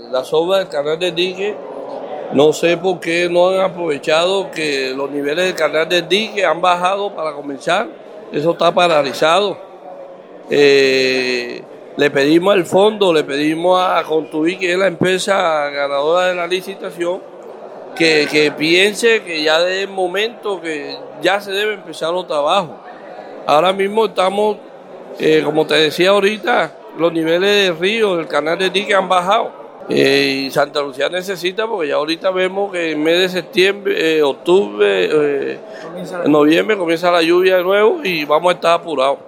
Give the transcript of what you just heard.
las obras del canal del dique. No sé por qué no han aprovechado que los niveles del canal del dique han bajado para comenzar. Eso está paralizado. Le pedimos al fondo, le pedimos a Construir, que es la empresa ganadora de la licitación, que piense que ya es el momento, que ya se debe empezar los trabajos. Ahora mismo estamos, como te decía ahorita, los niveles del río, del canal del dique han bajado. Y Santa Lucía necesita, porque ya ahorita vemos que en mes de septiembre, octubre, noviembre comienza la lluvia de nuevo y vamos a estar apurados.